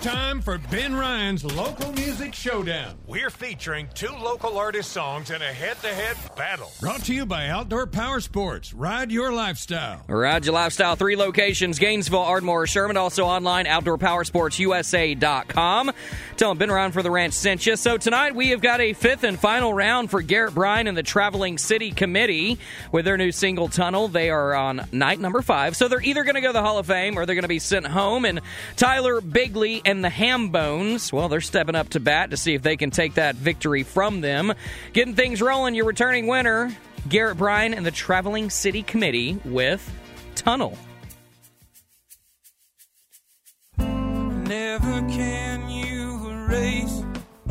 time for Ben Ryan's Local Music Showdown. We're featuring two local artist songs in a head-to-head battle. Brought to you by Outdoor Power Sports. Ride your lifestyle. Ride your lifestyle. 3 locations, Gainesville, Ardmore, Sherman. Also online, OutdoorPowerSportsUSA.com. Tell them Ben Ryan for the Ranch sent you. So tonight we have got a 5th and final round for Garrett Bryan and the Traveling City Committee with their new single, Tunnel. They are on night number 5. So they're either going to go to the Hall of Fame or they're going to be sent home. And Tyler Bigley and the Hambones, well, they're stepping up to bat to see if they can take that victory from them. Getting things rolling, your returning winner, Garrett Bryan and the Traveling City Committee with Tunnel. Never can you erase,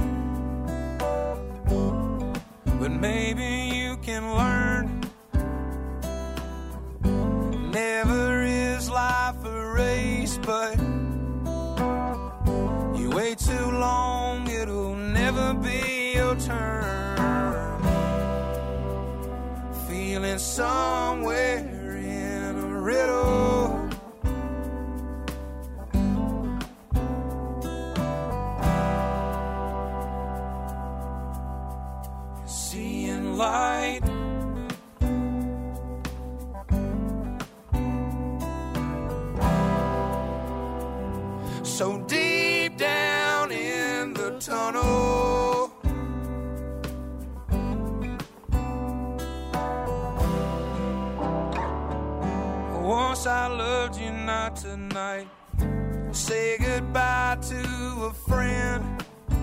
but maybe you can learn. Never is life a race, but you wait too long, it'll never be your turn. Feeling somewhere in a riddle, seeing light. So deep down in the tunnel, once I loved you, not tonight. Say goodbye to a friend,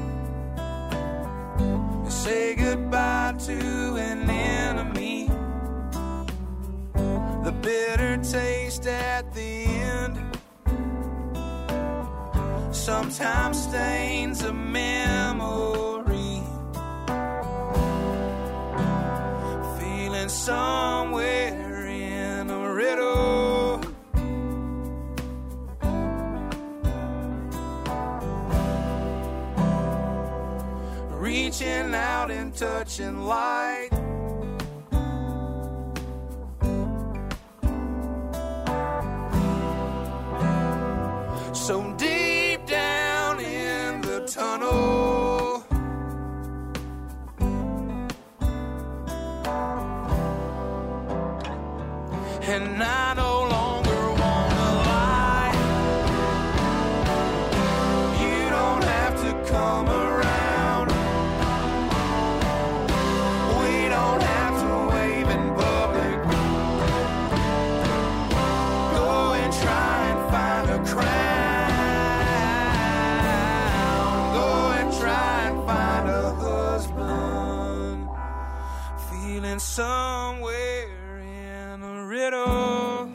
say goodbye to an enemy. The bitter taste at the end sometimes stains a memory. Feeling somewhere in a riddle, reaching out and touching light. So deep down in the tunnel, and I no longer wanna lie. You don't have to come around. We don't have to wave in public. Go and try and find a crowd. Somewhere in a riddle,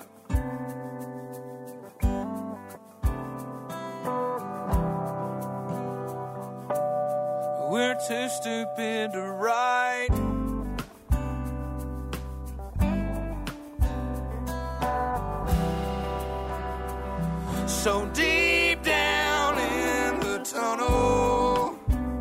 we're too stupid to write. So deep down in the tunnel,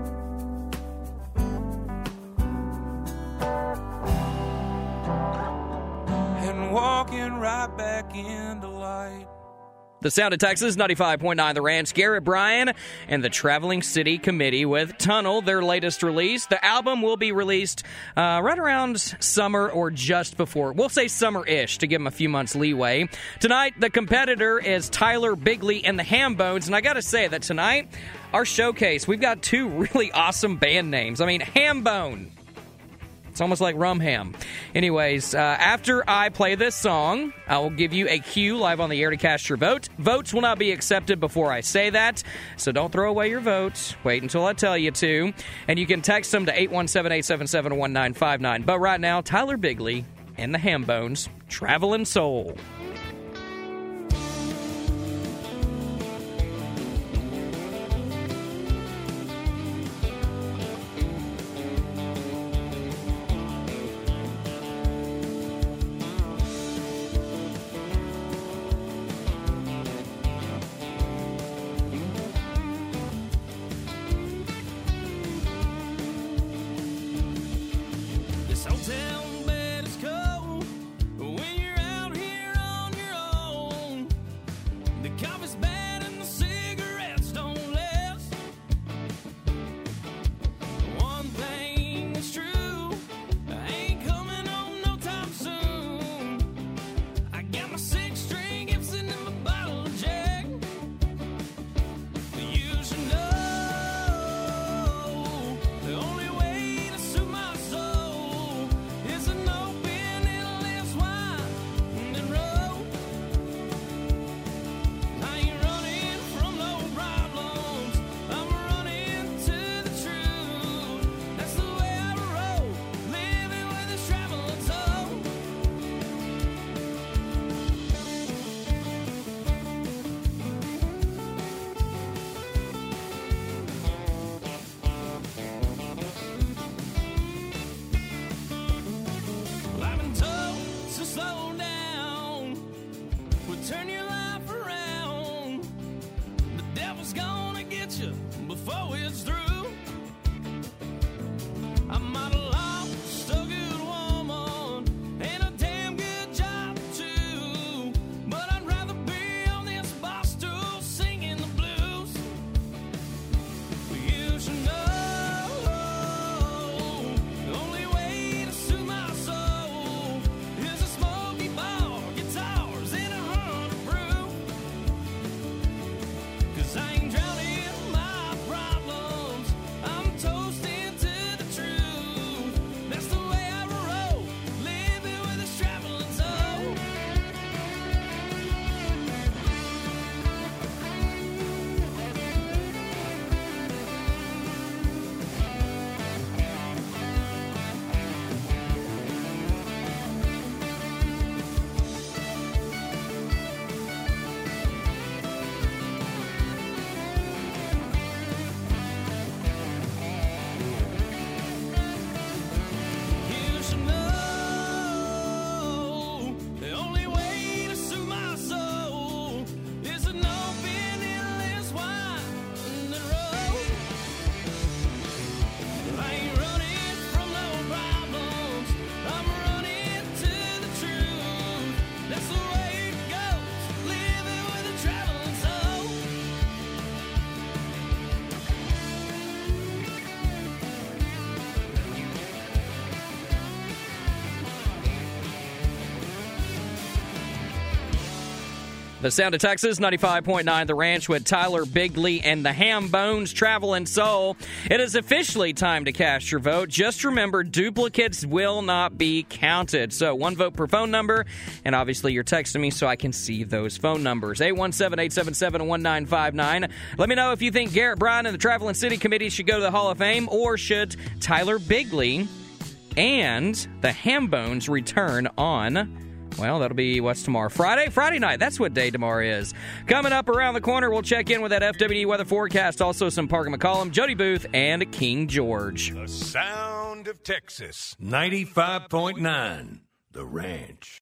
walking right back into light. The Sound of Texas, 95.9 The Ranch, Garrett Bryan and the Traveling City Committee with Tunnel, their latest release. The album will be released right around summer or just before. We'll say summer-ish to give them a few months leeway. Tonight, the competitor is Tyler Bigley and the Hambones, and I got to say that tonight, our showcase, we've got 2 really awesome band names. I mean, Hambone. It's almost like rum ham. Anyways, after I play this song, I will give you a cue live on the air to cast your vote. Votes will not be accepted before I say that, so don't throw away your votes. Wait until I tell you to. And you can text them to 817-877-1959. But right now, Tyler Bigley and the Hambones, Travelin' Soul. Hotel bed is cold when you're out here on before it's through. I might have lost a good woman and a damn good job too, but I'd rather be on this bar stool singing the blues. You should know the only way to soothe my soul is a smoky bar, guitars, and 100 proof. 'Cause I ain't drowning my problems, I'm toasting to the truth. That's the way I roll, living with this traveling soul. You should know the only way to soothe my soul is an open endless winding road. I ain't running from no problems, I'm running to the truth. That's the way it goes, living with a traveling soul. The Sound of Texas, 95.9 The Ranch with Tyler Bigley and the Ham Bones Traveling Soul. It is officially time to cast your vote. Just remember, duplicates will not be counted. So 1 vote per phone number, and obviously you're texting me so I can see those phone numbers. 817-877-1959. Let me know if you think Garrett Bryan and the Traveling City Committee should go to the Hall of Fame, or should Tyler Bigley and the Ham Bones return on... Well, that'll be, what's tomorrow? Friday night. That's what day tomorrow is. Coming up around the corner, we'll check in with that FWD weather forecast. Also some Parker McCollum, Jody Booth, and King George. The sound of Texas. 95.9 The Ranch.